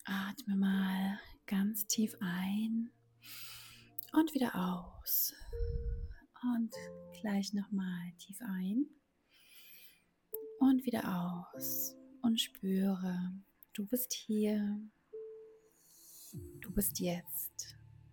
Atme mal ganz tief ein und wieder aus. Und gleich nochmal tief ein und wieder aus. Und spüre, du bist hier, du bist jetzt.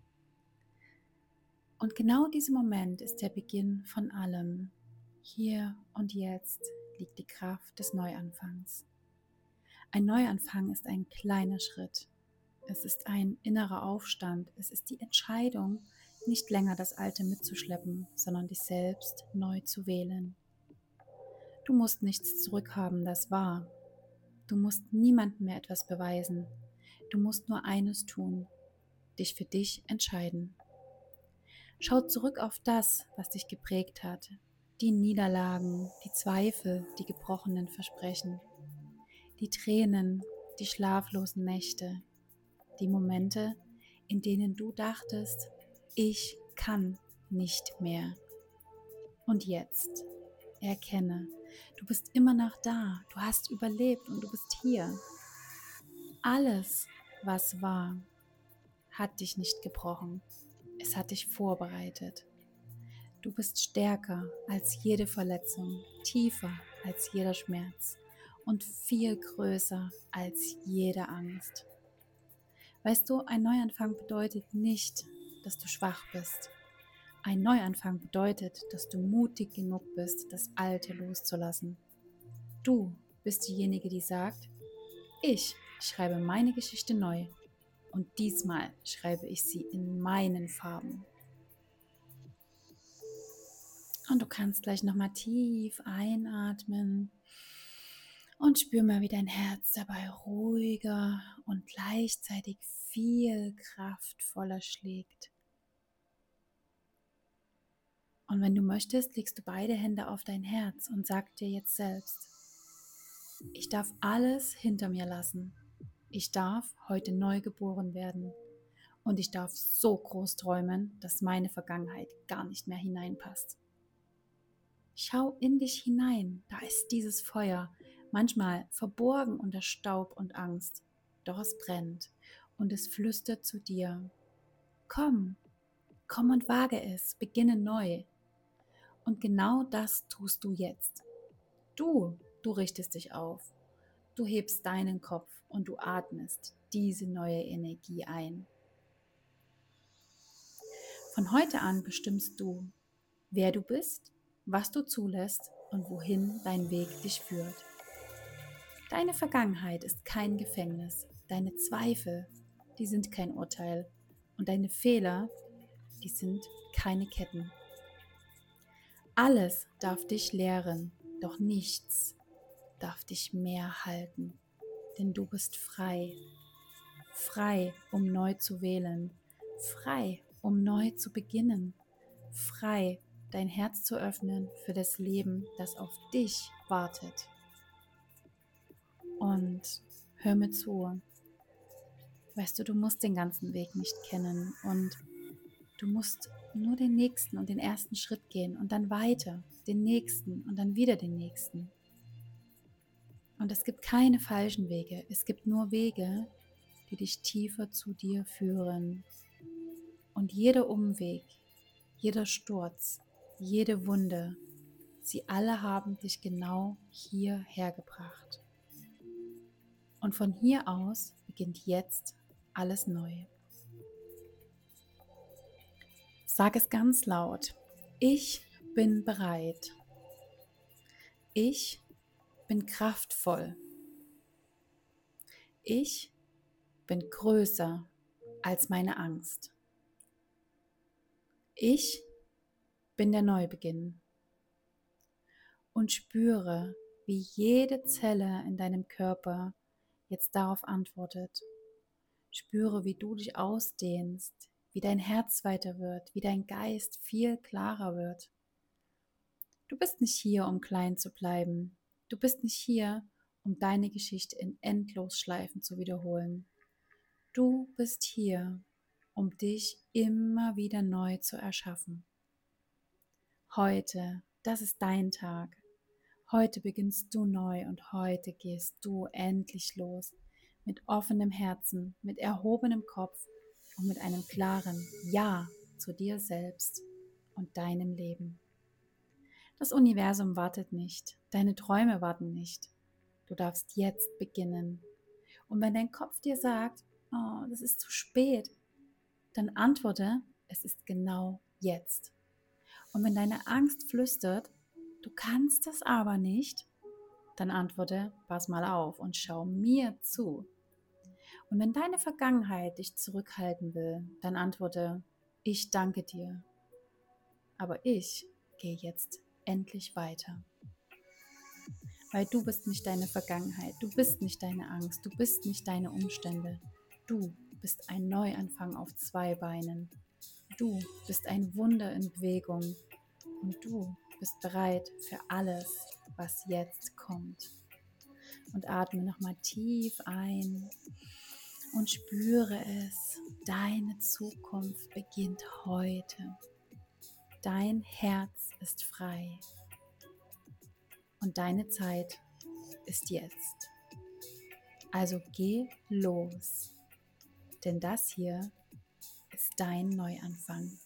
Und genau dieser Moment ist der Beginn von allem. Hier und jetzt liegt die Kraft des Neuanfangs. Ein Neuanfang ist ein kleiner Schritt. Es ist ein innerer Aufstand. Es ist die Entscheidung, nicht länger das Alte mitzuschleppen, sondern dich selbst neu zu wählen. Du musst nichts zurückhaben, das war. Du musst niemandem mehr etwas beweisen. Du musst nur eines tun, dich für dich entscheiden. Schau zurück auf das, was dich geprägt hat. Die Niederlagen, die Zweifel, die gebrochenen Versprechen, die Tränen, die schlaflosen Nächte, die Momente, in denen du dachtest, ich kann nicht mehr. Und jetzt erkenne, du bist immer noch da, du hast überlebt und du bist hier. Alles, was war, hat dich nicht gebrochen. Es hat dich vorbereitet. Du bist stärker als jede Verletzung, tiefer als jeder Schmerz und viel größer als jede Angst. Weißt du, ein Neuanfang bedeutet nicht, dass du schwach bist. Ein Neuanfang bedeutet, dass du mutig genug bist, das Alte loszulassen. Du bist diejenige, die sagt, ich schreibe meine Geschichte neu und diesmal schreibe ich sie in meinen Farben. Und du kannst gleich nochmal tief einatmen und spür mal, wie dein Herz dabei ruhiger und gleichzeitig viel kraftvoller schlägt. Und wenn du möchtest, legst du beide Hände auf dein Herz und sag dir jetzt selbst, ich darf alles hinter mir lassen. Ich darf heute neu geboren werden. Und ich darf so groß träumen, dass meine Vergangenheit gar nicht mehr hineinpasst. Schau in dich hinein, da ist dieses Feuer, manchmal verborgen unter Staub und Angst, doch es brennt und es flüstert zu dir, komm, komm und wage es, beginne neu. Und genau das tust du jetzt. Du richtest dich auf, du hebst deinen Kopf und du atmest diese neue Energie ein. Von heute an bestimmst du, wer du bist, was du zulässt und wohin dein Weg dich führt. Deine Vergangenheit ist kein Gefängnis, deine Zweifel, die sind kein Urteil und deine Fehler, die sind keine Ketten. Alles darf dich lehren, doch nichts darf dich mehr halten, denn du bist frei. Frei, um neu zu wählen, frei, um neu zu beginnen, frei, dein Herz zu öffnen für das Leben, das auf dich wartet. Und hör mir zu. Weißt du, du musst den ganzen Weg nicht kennen und du musst nur den nächsten und den ersten Schritt gehen und dann weiter, den nächsten und dann wieder den nächsten. Und es gibt keine falschen Wege, es gibt nur Wege, die dich tiefer zu dir führen. Und jeder Umweg, jeder Sturz, jede Wunde, sie alle haben dich genau hierher gebracht. Und von hier aus beginnt jetzt alles neu. Sag es ganz laut. Ich bin bereit. Ich bin kraftvoll. Ich bin größer als meine Angst. Ich bin der Neubeginn. Und spüre, wie jede Zelle in deinem Körper jetzt darauf antwortet. Spüre, wie du dich ausdehnst, wie dein Herz weiter wird, wie dein Geist viel klarer wird. Du bist nicht hier, um klein zu bleiben. Du bist nicht hier, um deine Geschichte in Endlosschleifen zu wiederholen. Du bist hier, um dich immer wieder neu zu erschaffen. Heute, das ist dein Tag. Heute beginnst du neu und heute gehst du endlich los mit offenem Herzen, mit erhobenem Kopf und mit einem klaren Ja zu dir selbst und deinem Leben. Das Universum wartet nicht, deine Träume warten nicht. Du darfst jetzt beginnen. Und wenn dein Kopf dir sagt, oh, das ist zu spät, dann antworte, es ist genau jetzt. Und wenn deine Angst flüstert, du kannst es aber nicht, dann antworte, pass mal auf und schau mir zu. Und wenn deine Vergangenheit dich zurückhalten will, dann antworte, ich danke dir, aber ich gehe jetzt endlich weiter. Weil du bist nicht deine Vergangenheit, du bist nicht deine Angst, du bist nicht deine Umstände. Du bist ein Neuanfang auf 2 Beinen. Du bist ein Wunder in Bewegung und du bist bereit für alles, was jetzt kommt. Und atme nochmal tief ein und spüre es. Deine Zukunft beginnt heute. Dein Herz ist frei und deine Zeit ist jetzt. Also geh los, denn das hier ist dein Neuanfang.